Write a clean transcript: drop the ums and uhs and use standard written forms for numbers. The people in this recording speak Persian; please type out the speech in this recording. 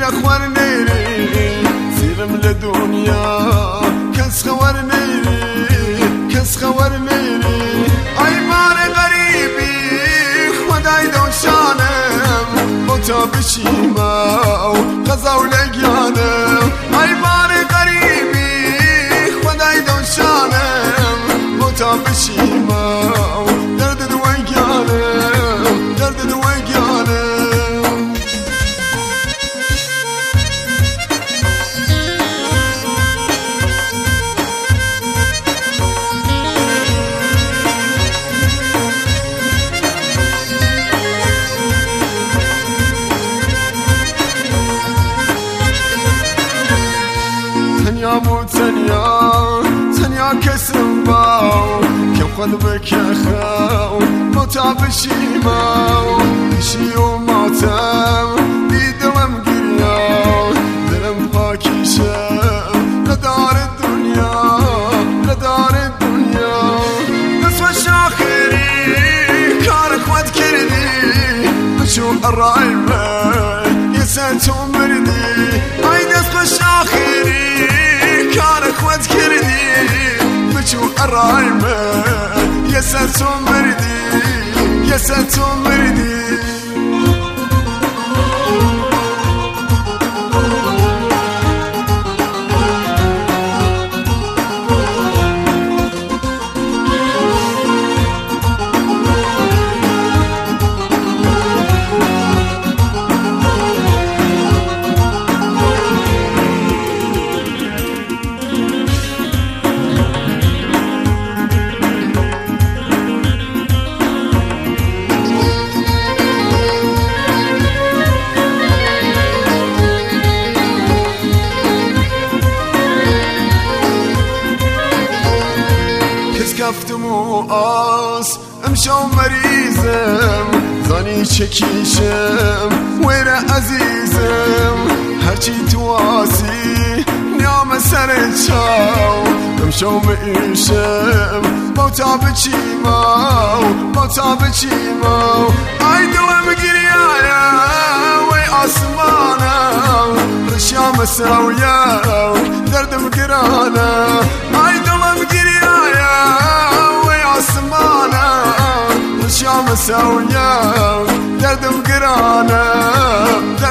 خوار نيري سيرم لدنيا كس خوار نيري كس خوار نيري اي مار غريبي خداي دوشانم بوتا بشيما غزا ولقيانم اي مار غريبي خداي دوشانم بوتا بشيما درد دوقيانم درد دوقيانم تنيا مو تنيا كسم باو كم خذ بك خاو موتا بشيماو بشي وماتم بيدوم قرياو دلم خاكي شام لدار الدنيا لدار الدنيا نسوى الشاخري كارك ود كردي بشو الرايبة يسات ومردي هاي نسوى الشاخري كارك ود كردي بشو الرايبة يسات ومردي يسات ومردي كفتم وقاس امشى ومريزم زاني چكيشم ويرا عزيزم هرچي تواسي نعم سرچاو امشى ومعيشم موتا بچيماو موتا بچيماو اي دوام قريايا وي اسمانا رشام ساوياو دردم قرانا اي دوام قريايا رشام ساوياو دردم قرانا